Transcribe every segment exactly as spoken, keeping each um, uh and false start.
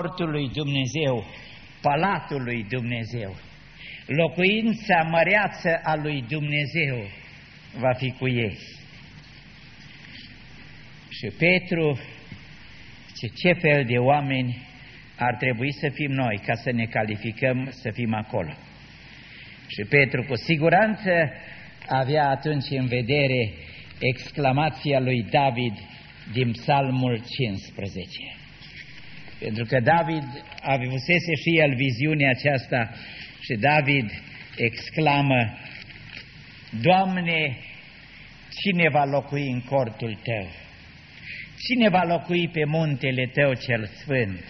cortul lui Dumnezeu, palatul lui Dumnezeu, locuința măreață a lui Dumnezeu va fi cu ei. Și Petru zice, ce fel de oameni ar trebui să fim noi ca să ne calificăm să fim acolo? Și Petru cu siguranță avea atunci în vedere exclamația lui David din Psalmul cincisprezece. Pentru că David avusese și el viziunea aceasta și David exclamă, Doamne, cine va locui în cortul Tău? Cine va locui pe muntele Tău cel sfânt?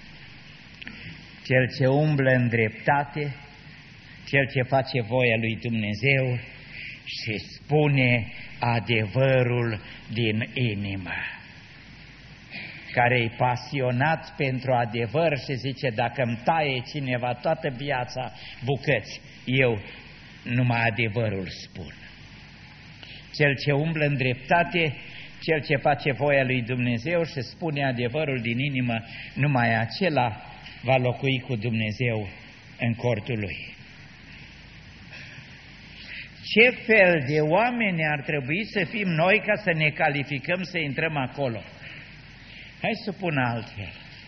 Cel ce umblă în dreptate, cel ce face voia lui Dumnezeu și spune adevărul din inimă, care e pasionat pentru adevăr și zice, dacă îmi taie cineva toată viața bucăți, eu numai adevărul spun. Cel ce umblă în dreptate, cel ce face voia lui Dumnezeu și spune adevărul din inimă, numai acela va locui cu Dumnezeu în cortul lui. Ce fel de oameni ar trebui să fim noi ca să ne calificăm să intrăm acolo? Hai să pun altfel.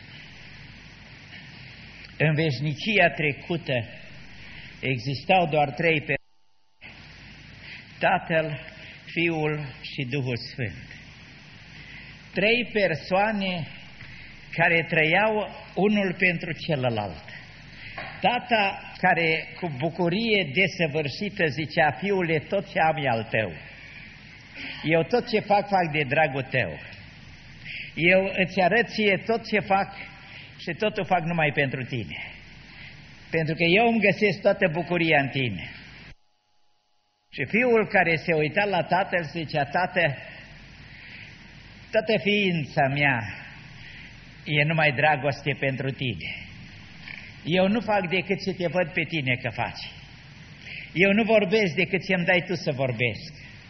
În veșnicia trecută existau doar trei persoane: Tatăl, Fiul și Duhul Sfânt. Trei persoane care trăiau unul pentru celălalt. Tata care cu bucurie desăvârșită zicea, Fiule, tot ce am e al tău. Eu tot ce fac, fac de dragul tău. Eu îți arăt ție tot ce fac și totul fac numai pentru tine. Pentru că eu îmi găsesc toată bucuria în tine. Și fiul care se uita la tatăl zicea, Tată, toată ființa mea e numai dragoste pentru tine. Eu nu fac decât ce te văd pe tine că faci. Eu nu vorbesc decât ce îmi dai tu să vorbesc.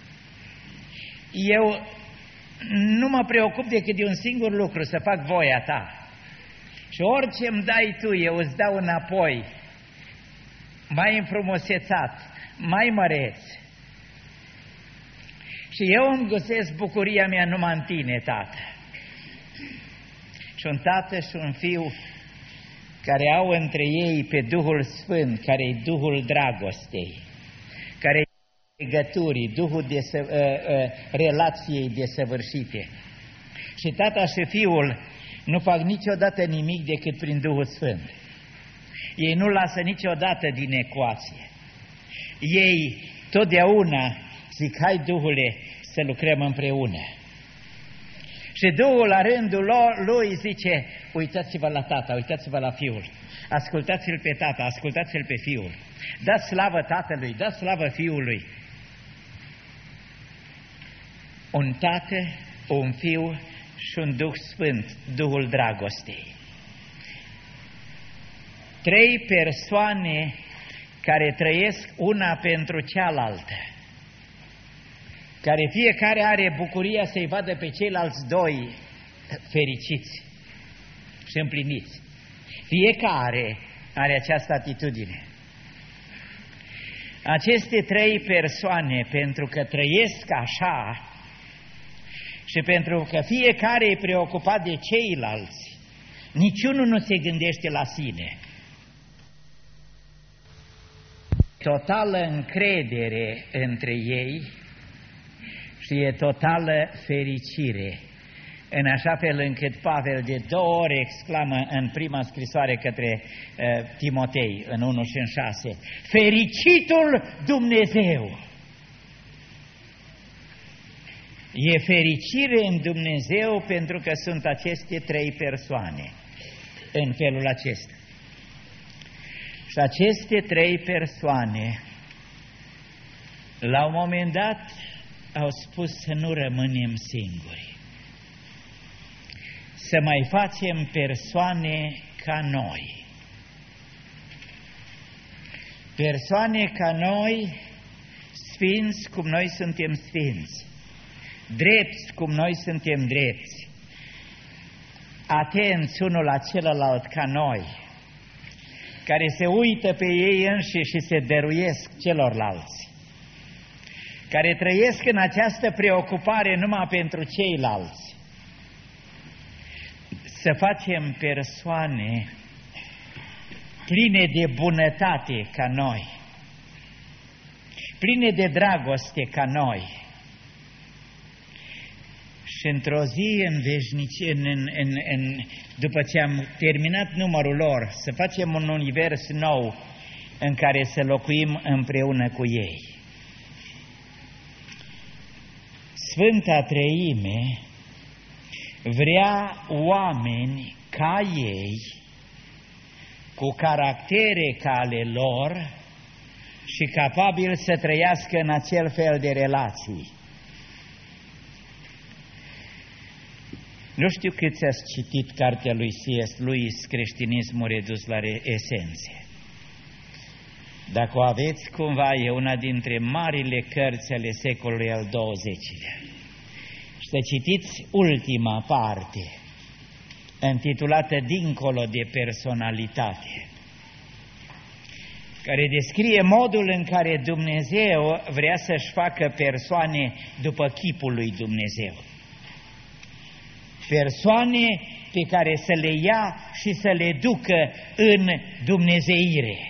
Eu nu mă preocup decât de un singur lucru, să fac voia ta. Și orice îmi dai tu, eu îți dau înapoi, mai înfrumusețat, mai măreț. Și eu îmi găsesc bucuria mea numai în tine, Tată. Și un tată și un fiu care au între ei pe Duhul Sfânt, care e Duhul dragostei, care e legăturii, Duhul de uh, uh, relației desăvârșite. Și tata și fiul nu fac niciodată nimic decât prin Duhul Sfânt. Ei nu lasă niciodată din ecuație. Ei totdeauna zic, hai Duhule să lucrăm împreună. Și Duhul la rândul lui zice, uitați-vă la tata, uitați-vă la fiul, ascultați-l pe tata, ascultați-l pe fiul, dați slavă tatălui, dați slavă fiului. Un tată, un fiu și un Duh Sfânt, Duhul dragostei. Trei persoane care trăiesc una pentru cealaltă, care fiecare are bucuria să-i vadă pe ceilalți doi fericiți și împliniți. Fiecare are această atitudine. Aceste trei persoane, pentru că trăiesc așa și pentru că fiecare e preocupat de ceilalți, niciunul nu se gândește la sine. Totală încredere între ei și e totală fericire, în așa fel încât Pavel de două ori exclamă în prima scrisoare către uh, Timotei, în unu și în șase, fericitul Dumnezeu! E fericire în Dumnezeu pentru că sunt aceste trei persoane în felul acesta. Și aceste trei persoane, la un moment dat, au spus să nu rămânem singuri, să mai facem persoane ca noi. Persoane ca noi, sfinți cum noi suntem sfinți, drepți cum noi suntem drepți, atenți unul la celălalt ca noi, care se uită pe ei înșiși și se dăruiesc celorlalți, care trăiesc în această preocupare numai pentru ceilalți. Să facem persoane pline de bunătate ca noi, pline de dragoste ca noi. Și într-o zi, în veșnicie, în, în, în, în, după ce am terminat numărul lor, să facem un univers nou în care să locuim împreună cu ei. Sfânta Treime vrea oameni ca ei, cu caractere ca ale lor și capabili să trăiască în acel fel de relații. Nu știu câți ați citit cartea lui C S Lewis, Creștinismul redus la esențe. Dacă o aveți, cumva e una dintre marile cărți ale secolului al douăzecilea. Și să citiți ultima parte, intitulată Dincolo de personalitate, care descrie modul în care Dumnezeu vrea să-și facă persoane după chipul lui Dumnezeu. Persoane pe care să le ia și să le ducă în dumnezeire,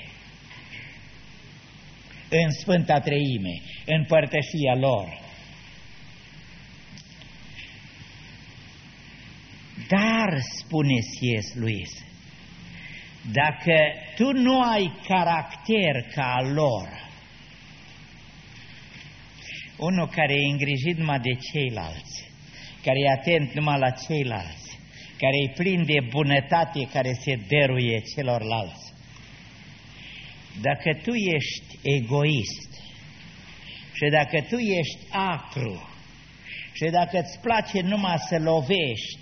în Sfânta Treime, în părtășia lor. Dar, spune C S Lewis, dacă tu nu ai caracter ca al lor, unul care e îngrijit numai de ceilalți, care e atent numai la ceilalți, care e plin de bunătate, care se dăruie celorlalți, dacă tu ești egoist și dacă tu ești acru și dacă îți place numai să lovești,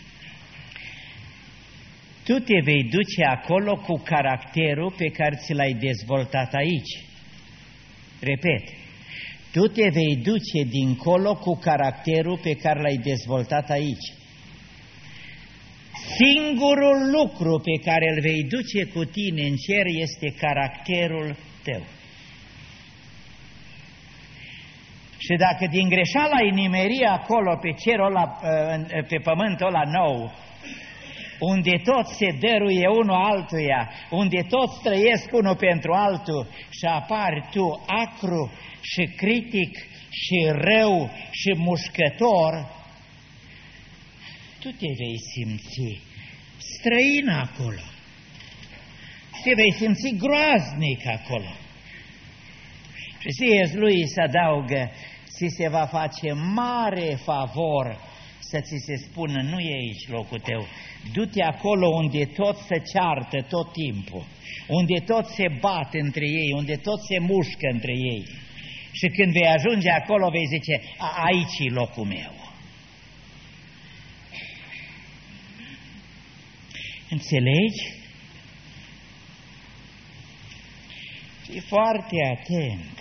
tu te vei duce acolo cu caracterul pe care ți l-ai dezvoltat aici. Repet, tu te vei duce dincolo cu caracterul pe care l-ai dezvoltat aici. Singurul lucru pe care îl vei duce cu tine în cer este caracterul tău. Și dacă din greșeala ai nimeri acolo pe cerul ăla, pe pământul ăla nou, unde toți se dăruie unul altuia, unde toți trăiesc unul pentru altul și apari tu acru și critic și rău și mușcător, tu te vei simți străin acolo, te vei simți groaznic acolo. Și C S Lewis adaugă, ți se va face mare favor să ți se spună, nu e aici locul tău, du-te acolo unde tot se ceartă tot timpul, unde tot se bat între ei, unde tot se mușcă între ei. Și când vei ajunge acolo vei zice, aici e locul meu. Înțelegi? Fii foarte atent.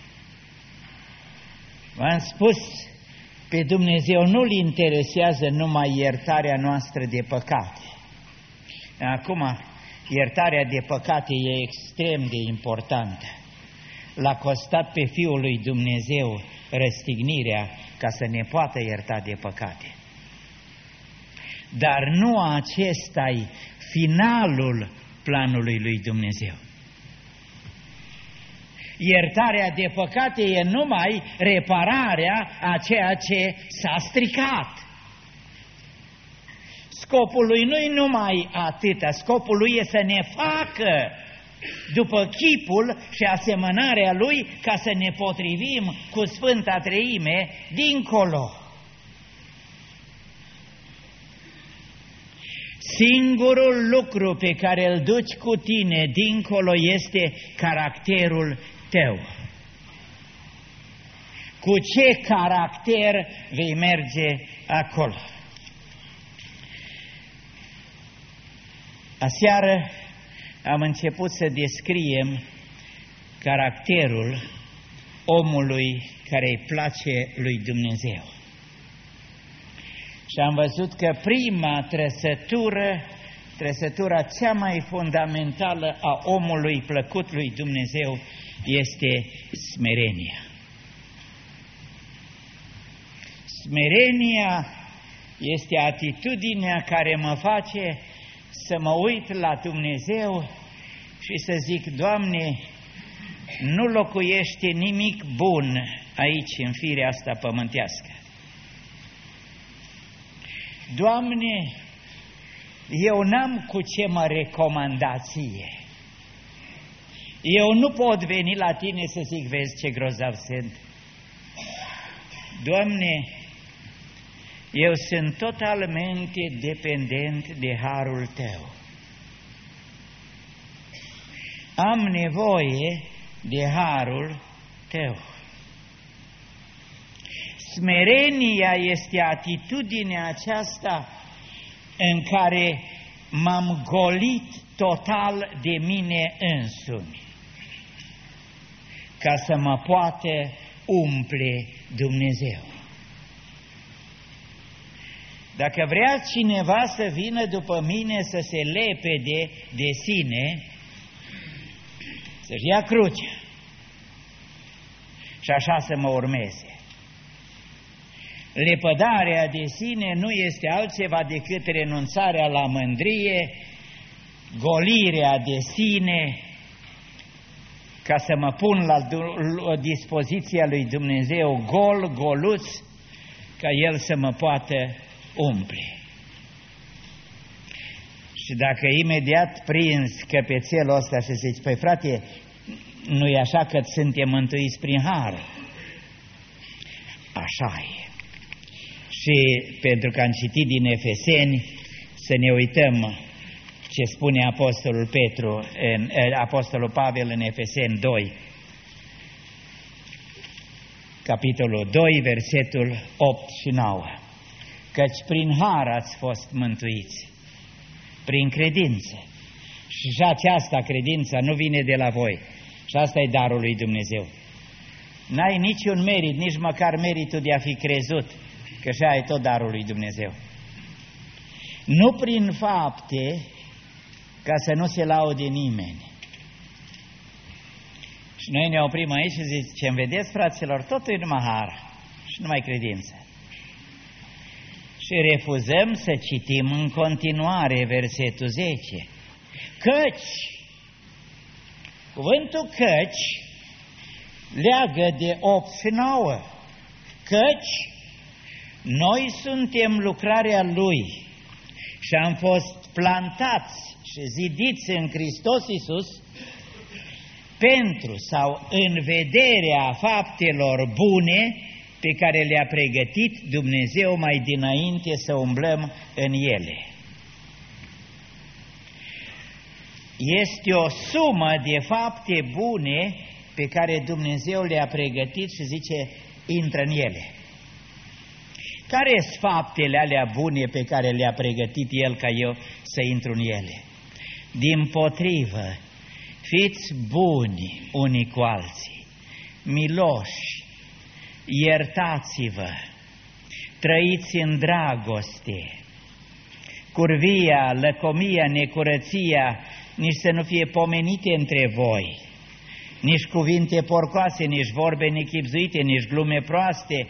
V-am spus, pe Dumnezeu nu-L interesează numai iertarea noastră de păcate. Acum, iertarea de păcate e extrem de importantă. L-a costat pe Fiul lui Dumnezeu răstignirea ca să ne poată ierta de păcate. Dar nu acesta-i finalul planului lui Dumnezeu. Iertarea de păcate e numai repararea a ceea ce s-a stricat. Scopul lui nu-i numai atâta, scopul lui e să ne facă după chipul și asemănarea lui ca să ne potrivim cu Sfânta Treime dincolo. Singurul lucru pe care îl duci cu tine dincolo este caracterul tău. Cu ce caracter vei merge acolo? Aseară am început să descriem caracterul omului care îi place lui Dumnezeu. Și am văzut că prima trăsătură, trăsătura cea mai fundamentală a omului plăcut lui Dumnezeu este smerenia. Smerenia este atitudinea care mă face să mă uit la Dumnezeu și să zic: Doamne, nu locuiește nimic bun aici în firea asta pământească. Doamne, eu n-am cu ce mă recomanda Ție. Eu nu pot veni la Tine să zic: vezi ce grozav sunt. Doamne, eu sunt totalmente dependent de harul Tău. Am nevoie de harul Tău. Smerenia este atitudinea aceasta în care m-am golit total de mine însumi, ca să mă poată umple Dumnezeu. Dacă vrea cineva să vină după mine să se lepede de sine, să-și ia crucea și așa să mă urmeze. Lepădarea de sine nu este altceva decât renunțarea la mândrie, golirea de sine, ca să mă pun la dispoziția lui Dumnezeu gol, goluț, ca El să mă poată umple. Și dacă imediat prins căpețelul ăsta și zici: păi frate, nu e așa că suntem mântuiți prin har? Așa e. Și pentru că am citit din Efeseni, să ne uităm ce spune Apostolul Petru, în, Apostolul Pavel în Efeseni doi, capitolul doi, versetul opt și nouă. Căci prin har ați fost mântuiți, prin credință. Și aceasta, credința, nu vine de la voi. Și asta e darul lui Dumnezeu. N-ai niciun merit, nici măcar meritul de a fi crezut, că așa e tot darul lui Dumnezeu. Nu prin fapte, ca să nu se laude nimeni. Și noi ne oprim aici și zicem: vedeți, fraților, totul e numai har și numai credință. Și refuzăm să citim în continuare versetul zece. Căci, cuvântul căci leagă de opt și nouă. Căci noi suntem lucrarea Lui și am fost plantați și zidiți în Hristos Iisus pentru sau în vederea faptelor bune pe care le-a pregătit Dumnezeu mai dinainte să umblăm în ele. Este o sumă de fapte bune pe care Dumnezeu le-a pregătit și zice: intră în ele. Care sunt faptele alea bune pe care le-a pregătit El ca eu să intru în ele? Dimpotrivă, fiți buni unii cu alții, miloși, iertați-vă, trăiți în dragoste, curvia, lăcomia, necurăția, nici să nu fie pomenite între voi, nici cuvinte porcoase, nici vorbe nechibzuite, nici glume proaste,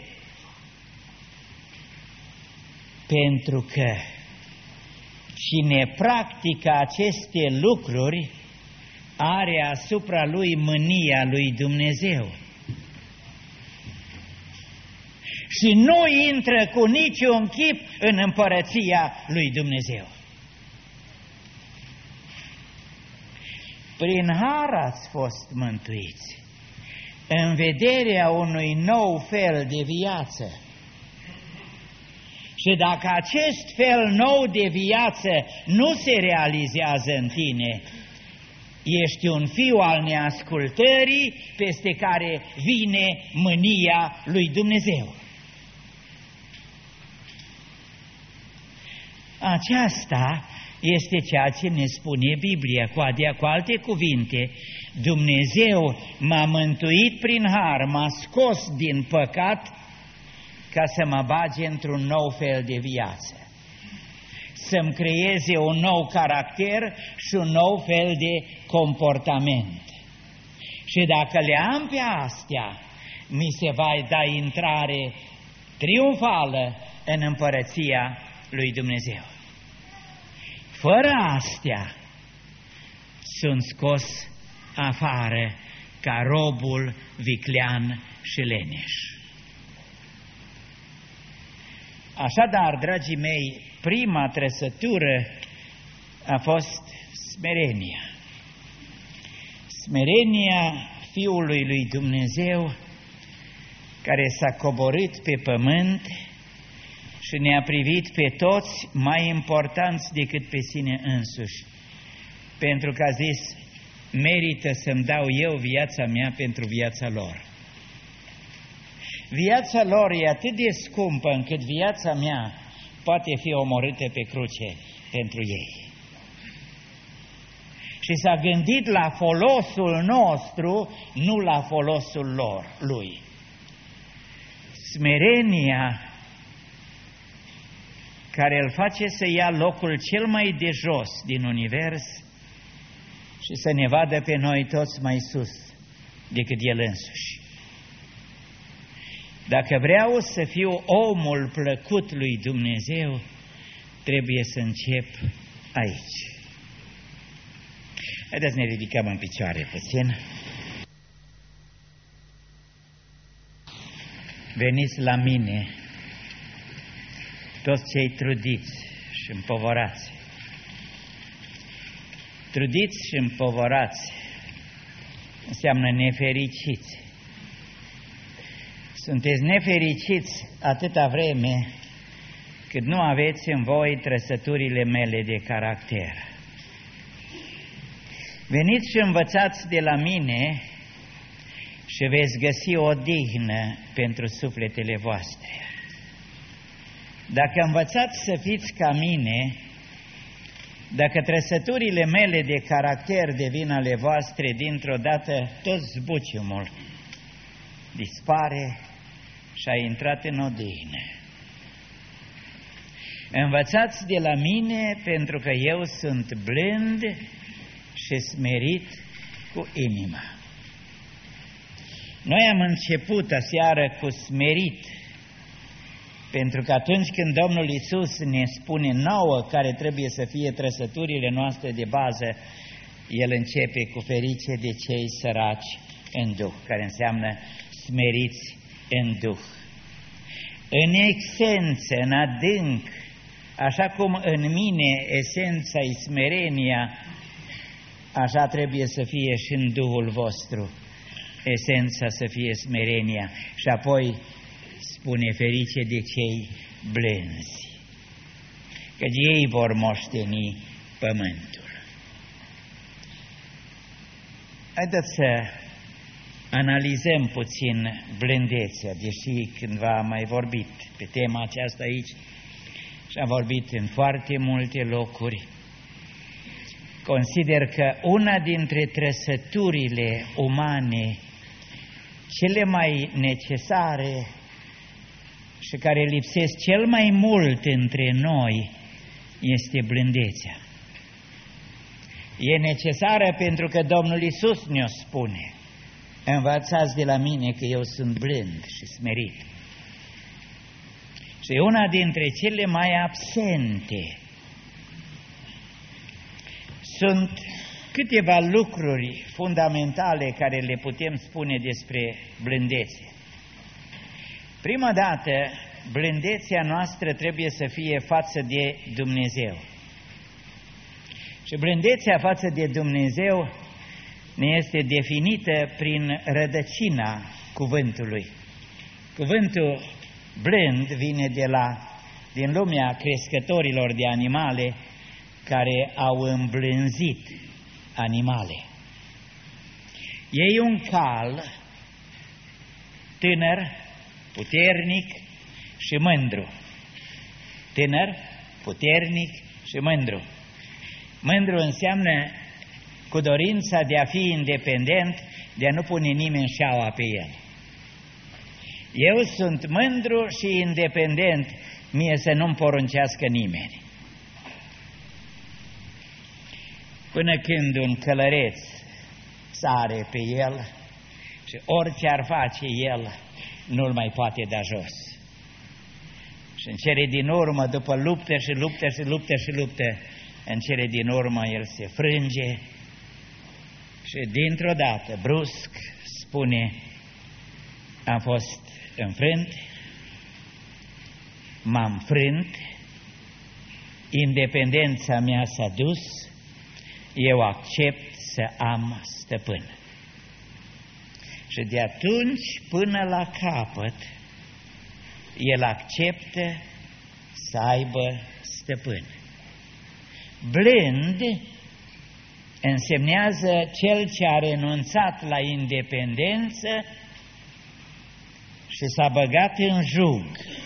pentru că cine practică aceste lucruri are asupra lui mânia lui Dumnezeu și nu intră cu niciun chip în împărăția lui Dumnezeu. Prin har ați fost mântuiți, în vederea unui nou fel de viață. Și dacă acest fel nou de viață nu se realizează în tine, ești un fiu al neascultării peste care vine mânia lui Dumnezeu. Aceasta este ceea ce ne spune Biblia. Cu, adea, cu alte cuvinte, Dumnezeu m-a mântuit prin har, m-a scos din păcat ca să mă bage într-un nou fel de viață, să-mi creeze un nou caracter și un nou fel de comportament. Și dacă le am pe astea, mi se va da intrare triumfală în împărăția lui Dumnezeu. Fără astea, sunt scos afară ca robul viclean și leneș. Așadar, dragii mei, prima trăsătură a fost smerenia. Smerenia Fiului lui Dumnezeu, care s-a coborât pe pământ și ne-a privit pe toți mai importanți decât pe sine însuși, pentru că a zis: merită să-mi dau eu viața mea pentru viața lor. Viața lor e atât de scumpă încât viața mea poate fi omorâtă pe cruce pentru ei. Și s-a gândit la folosul nostru, nu la folosul lor, lui. Smerenia care îl face să ia locul cel mai de jos din univers și să ne vadă pe noi toți mai sus decât el însuși. Dacă vreau să fiu omul plăcut lui Dumnezeu, trebuie să încep aici. Haideți să ne ridicăm în picioare puțin. Veniți la mine, toți cei trudiți și împovorați. Trudiți și împovorați înseamnă nefericiți. Sunteți nefericiți atâta vreme cât nu aveți în voi trăsăturile mele de caracter. Veniți și învățați de la mine și veți găsi o odihnă pentru sufletele voastre. Dacă învățați să fiți ca mine, dacă trăsăturile mele de caracter devin ale voastre, dintr-o dată tot zbuciumul dispare și a intrat în odihnă. Învățați de la mine, pentru că eu sunt blând și smerit cu inima. Noi am început aseară cu smerit, pentru că atunci când Domnul Iisus ne spune nouă care trebuie să fie trăsăturile noastre de bază, El începe cu ferice de cei săraci în Duh, care înseamnă smeriți în Duh. În esență, în adânc, așa cum în mine esența e smerenia, așa trebuie să fie și în Duhul vostru, esența să fie smerenia. Și apoi spune ferice de cei blânzi, că ei vor moșteni pământul. Haideți să analizăm puțin blândețea, deși cândva am mai vorbit pe tema aceasta aici și am vorbit în foarte multe locuri. Consider că una dintre trăsăturile umane cele mai necesare și care lipsesc cel mai mult între noi este blândețea. E necesară pentru că Domnul Iisus ne-o spune: învățați de la mine că eu sunt blând și smerit. Și una dintre cele mai absente sunt câteva lucruri fundamentale care le putem spune despre blândețe. Prima dată, blândețea noastră trebuie să fie față de Dumnezeu. Și blândețea față de Dumnezeu ne este definită prin rădăcina cuvântului. Cuvântul blând vine de la, din lumea crescătorilor de animale care au îmblânzit animale. E un cal tânăr, puternic și mândru. Tânăr, puternic și mândru. Mândru înseamnă cu dorința de a fi independent, de a nu pune nimeni șaua pe el. Eu sunt mândru și independent, mie să nu-mi poruncească nimeni. Până când un călăreț sare pe el și orice ar face el, nu-l mai poate da jos. Și în cele din urmă, după lupte și lupte și lupte și lupte, în cele din urmă el se frânge și dintr-o dată, brusc, spune: am fost înfrânt, m-am frânt, independența mea s-a dus, eu accept să am stăpân. Și de atunci până la capăt, el acceptă să aibă stăpân. Blând însemnează cel ce a renunțat la independență și s-a băgat în jug.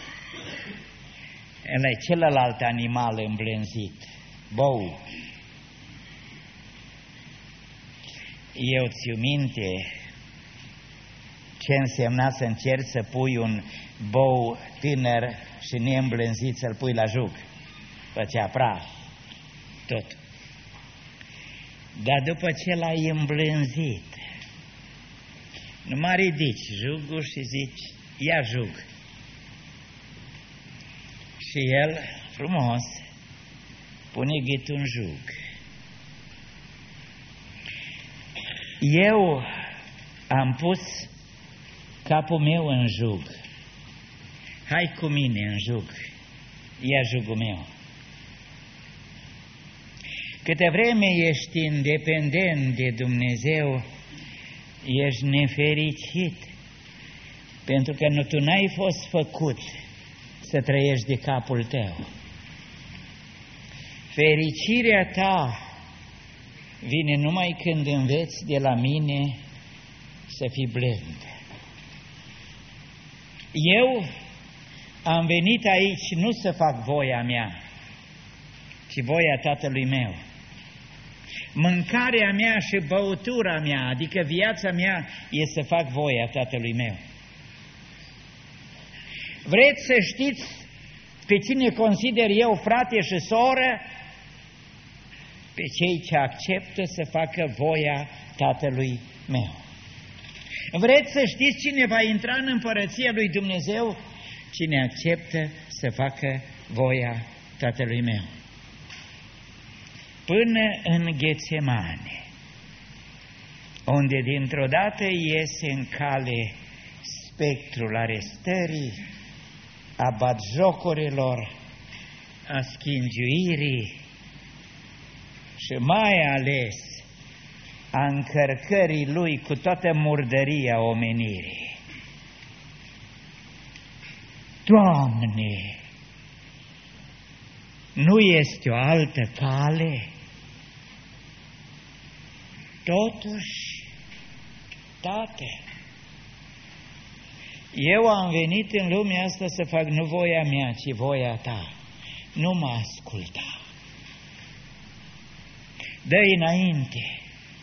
Ăla e celălalt animal îmblânzit, bou. Eu ți-o minte ce însemna să încerci să pui un bou tânăr și neîmblânzit să-l pui la jug. Făcea praf, tot. Dar după ce l-ai îmblânzit, numai ridici jugul și zici: ia jug. Și el, frumos, pune gâtul în jug. Eu am pus capul meu în jug. Hai cu mine în jug. Ia jugul meu. Câte vreme ești independent de Dumnezeu, ești nefericit, pentru că nu, tu n-ai fost făcut să trăiești de capul tău. Fericirea ta vine numai când înveți de la mine să fii blând. Eu am venit aici nu să fac voia mea, ci voia Tatălui meu. Mâncarea mea și băutura mea, adică viața mea, e să fac voia Tatălui meu. Vreți să știți pe cine consider eu frate și soră? Pe cei ce acceptă să facă voia Tatălui meu. Vreți să știți cine va intra în împărăția lui Dumnezeu? Cine acceptă să facă voia Tatălui meu. Până în Ghețemane, unde dintr-o dată iese în cale spectrul arestării, a batjocurilor, a schingiuirii și mai ales a încărcării lui cu toată murdăria omenirii. Doamne, nu este o altă cale? Totuși, Tată, eu am venit în lumea asta să fac nu voia mea, ci voia Ta. Nu mă asculta. Dă-i înainte.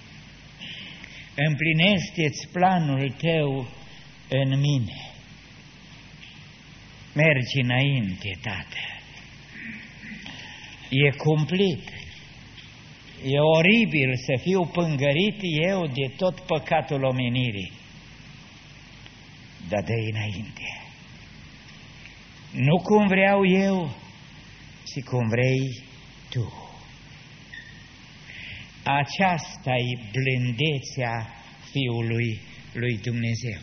Împlinește-ți planul Tău în mine. Mergi înainte, Tată. E cumplit. E oribil să fiu pângărit eu de tot păcatul omenirii. Dar dă-i înainte. Nu cum vreau eu, ci cum vrei Tu. Aceasta-i blândețea Fiului lui Dumnezeu.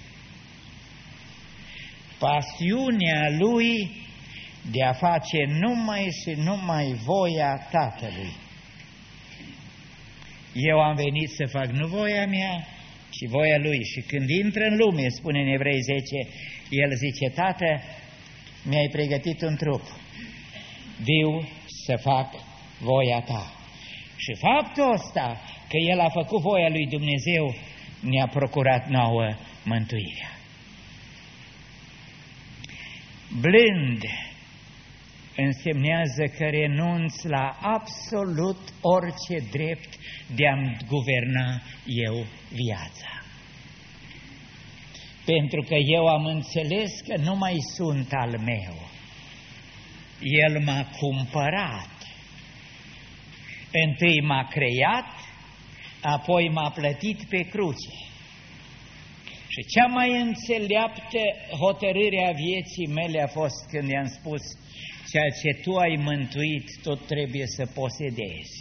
Pasiunea Lui de a face numai și numai voia Tatălui. Eu am venit să fac nu voia mea, ci voia Lui. Și când intră în lume, spune în Evrei zece, El zice: Tată, mi-ai pregătit un trup, viu să fac voia Ta. Și faptul ăsta, că El a făcut voia lui Dumnezeu, ne-a procurat nouă mântuirea. Blând însemnează că renunț la absolut orice drept de a-mi guverna eu viața. pentru că eu am înțeles că nu mai sunt al meu. El m-a cumpărat. Întâi m-a creat, apoi m-a plătit pe cruce. Și cea mai înțeleaptă hotărâre a vieții mele a fost când i-am spus: ceea ce tu ai mântuit, tot trebuie să posedezi.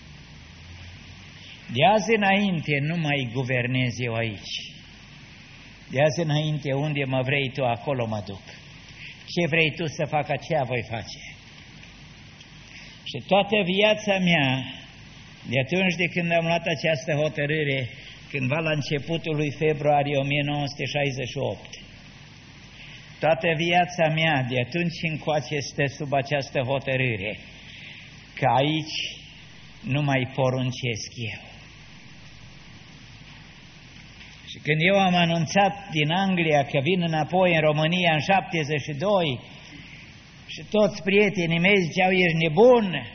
De azi înainte nu mai guvernez eu aici. De azi înainte, unde mă vrei tu, acolo mă duc. Ce vrei tu să fac, aceea voi face. Și toată viața mea, de atunci de când am luat această hotărâre, cândva la începutul lui februarie o mie nouă sute șaizeci și opt, toată viața mea de atunci încoace stă sub această hotărâre, că aici nu mai poruncesc eu. Și când eu am anunțat din Anglia că vin înapoi în România în șaptezeci și doi și toți prietenii mei ziceau: ești nebun?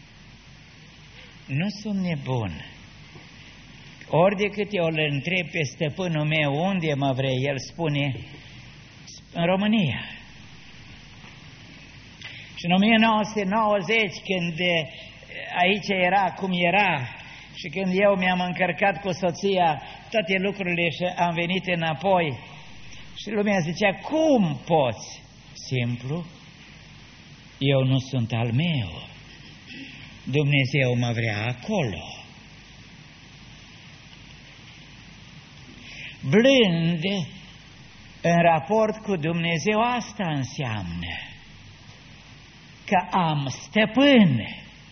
Nu sunt nebun. Ori de câte eu îl întreb pe stăpânul meu unde mă vrei, el spune: în România. Și în o mie nouă sute nouăzeci, când aici era cum era și când eu mi-am încărcat cu soția toate lucrurile și am venit înapoi și lumea zicea: cum poți? Simplu, eu nu sunt al meu. Dumnezeu mă vrea acolo. Blând în raport cu Dumnezeu, asta înseamnă că am stăpân.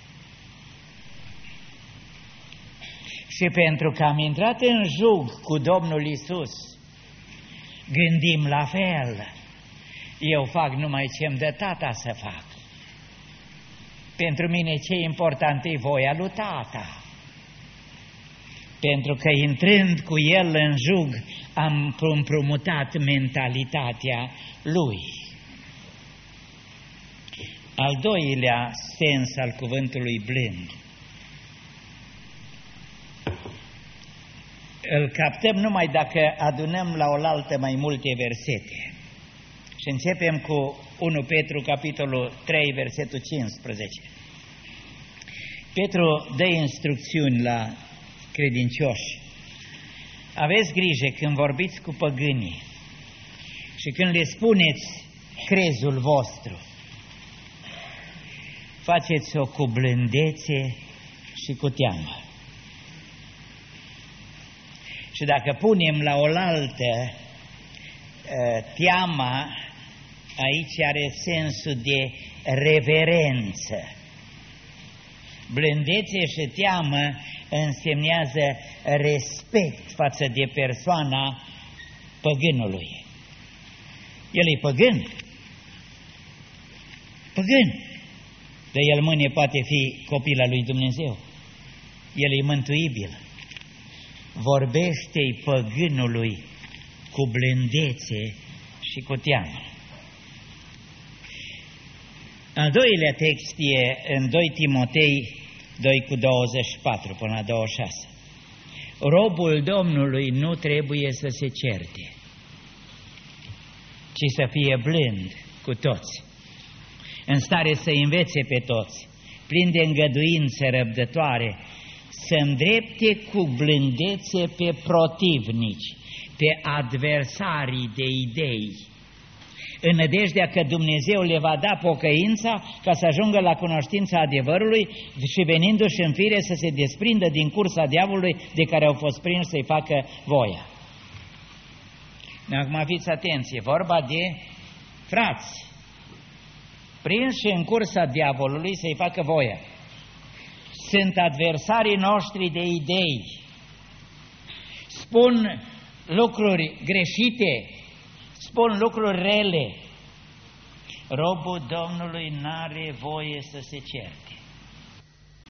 Și pentru că am intrat în jug cu Domnul Iisus, gândim la fel. Eu fac numai ce-mi dă Tata să fac. Pentru mine ce important e voia lui Tata. Pentru că intrând cu El în jug, am împrumutat mentalitatea Lui. Al doilea sens al cuvântului blând îl captăm numai dacă adunăm la oaltă mai multe versete. Și începem cu unu Petru, capitolul trei, versetul cincisprezece. Petru dă instrucțiuni la credincioși. Aveți grijă când vorbiți cu păgânii și când le spuneți crezul vostru, faceți-o cu blândețe și cu teamă. Și dacă punem la oaltă teama, aici are sensul de reverență. Blândețe și teamă însemnează respect față de persoana păgânului. El e păgân? Păgân. Dar el mâine poate fi copil al lui Dumnezeu. El e mântuibil. Vorbește-i păgânului cu blândețe și cu teamă. Al doilea text e în doi Timotei doi cu douăzeci și patru până la douăzeci și șase. Robul Domnului nu trebuie să se certe, ci să fie blând cu toți, în stare să învețe pe toți, plin de îngăduință răbdătoare, să îndrepte cu blândețe pe protivnici, pe adversarii de idei, în nădejdea că Dumnezeu le va da pocăința ca să ajungă la cunoștința adevărului și venindu-și în fire să se desprindă din cursa diavolului de care au fost prinși să-i facă voia. Acum fiți atenție, vorba de frați prinși în cursa diavolului să-i facă voia. Sunt adversarii noștri de idei, spun lucruri greșite, spun lucruri rele. Robul Domnului n-are voie să se certe.